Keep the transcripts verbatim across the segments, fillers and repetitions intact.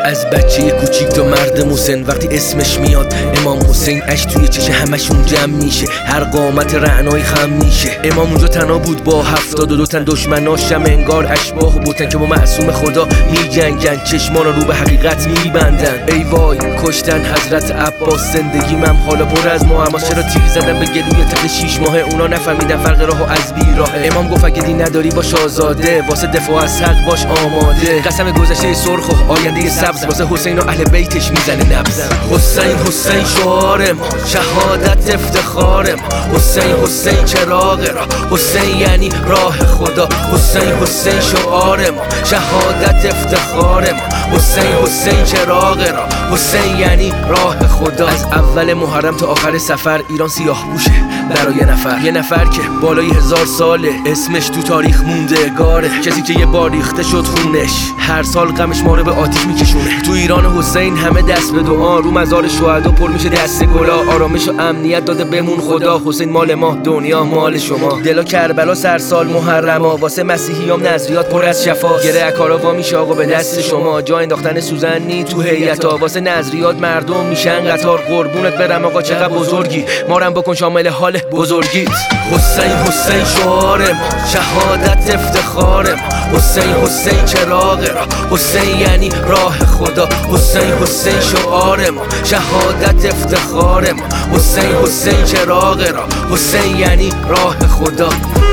از بچه کوچیک تا مرد مسن وقتی اسمش میاد امام حسین، اش توی چشه همشون جمع میشه، هر قامت رعنای خم میشه. امام اونجا تنها بود با هفتاد و دو تن دشمناشم انگار اشباح بودن که با معصوم خدا میجنگن، چشمان رو به حقیقت میبندن. ای وای کشتن حضرت عباس، زندگی من حالا پر از معماست، چرا تیر زدن به گلوی طفل شیش ماهه، اونا نفهمیدن فرق راهو از بیراه. امام گفت اگه دین نداری باش آزاده، واسه دفاع از حق باش آماده، قسم گذشته سرخ و آینده سبز، واسه حسین و اهل بیتش میزنه نبض. حسین حسین شعارم، شهادت افتخارم، حسین حسین چراغ را، حسین یعنی راه خدا، حسین حسین شعارم، شهادت افتخارم، حسین حسین چراغ را، حسین یعنی راه خدا. از اول محرم تا آخر سفر ایران سیاه پوشه برای یه نفر، یه نفر که بالای هزار ساله، اسمش تو تاریخ موندگاره، کسی که یه بار ریخته شد خونش، هر سال غمش ما رو به آتیش میکشونه. تو ایران حسین همه دست به دعا، رو مزار شهدا پر میشه دست گلا، آرامش و امنیت داده بمون خدا، حسین مال ما دنیا مال شما. دلا کربلا سر سال محرما، واسه مسیحیام نظریات پر از شفا، گره اکارا وا میشه آقا به دست شما، جا انداختن سوزن نی تو هیئتا، واسه نظریات مردم میشن قطار، قربونت برم آقا چقدر بزرگی، مارم بکن شامل حال بزرگیت. حسین حسین شعارم، شهادت افتخارم، حسین حسین چراغ را، حسین یعنی راه خدا، حسین حسین شعارم، شهادت افتخارم، حسین حسین چراغ را، حسین یعنی راه خدا.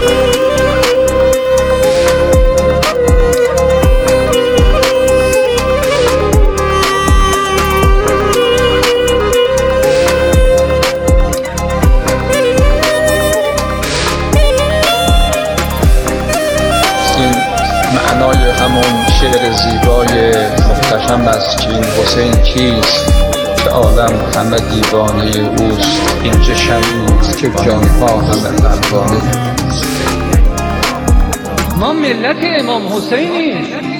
معنای همون شعر زیبای محتشم است که این حسین کیست، که عالم همه دیوانه اوست، این چه شمید که جانها همه پروانه. ما ملت امام حسینیم.